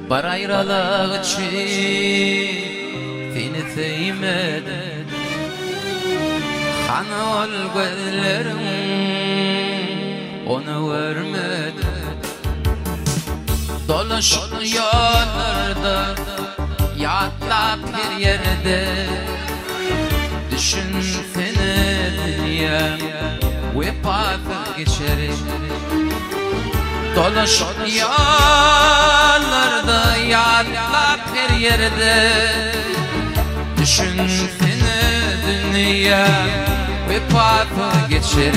Bar ayrılık için seni sevmedim. Hani ol gözlerim onu vermedi. Dolaşıp yollarda yatlap bir yerde düşün seni dünya ve patır geçer. Dolaşıp yollarda yatlap bir yerde düşün seni dünya ve patır geçer.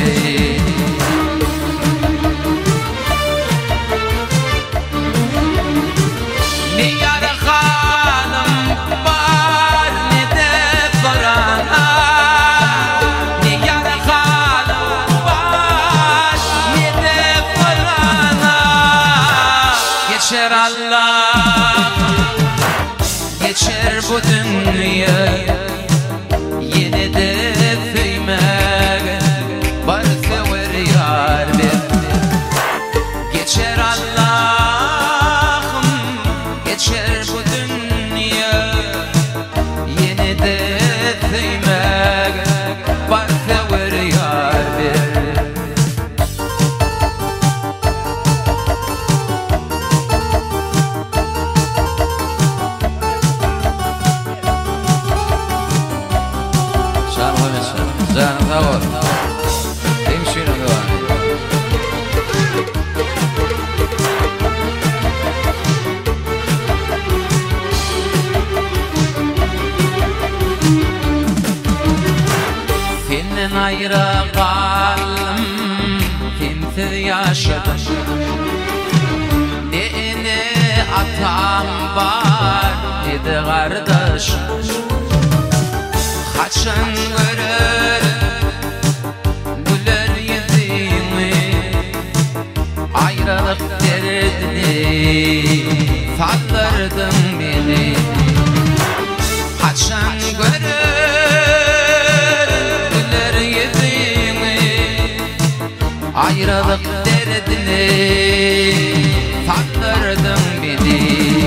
Ne yara hanım var ne de parana. Ne yara hanım var ne de parana. Geçer Allah, geçer bu dünya. Yine de sevmek varsa ver yar bir. Geçer Allah'ım, geçer bu dünya. Yine de sevmek varsa ver yar bir. Canım sağ ol. Hemşire devam. Senden ayrı kaldım, kimsiz yaşadım. Ne atam var ne de kardeş. Kaçan görür güler yüzünü, ayrılık derdini sallardın beni. Kaçan görür güler yüzünü, ayrılık derdini sallardın beni.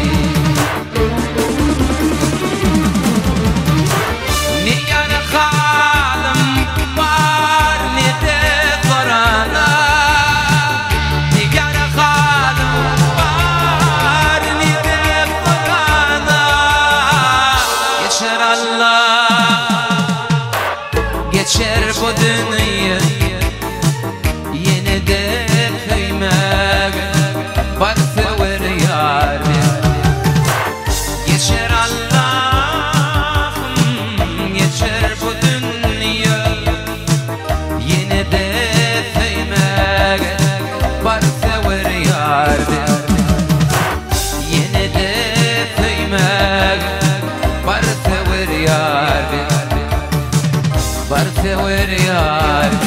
Geçer bu dünya, yine de kıymak varsa ver yar bir. Geçer Allah'ım, geçer bu dünya. Yine de kıymak varsa ver yar bir. Yine de kıymak varsa ver yar bir. Varsa ver yar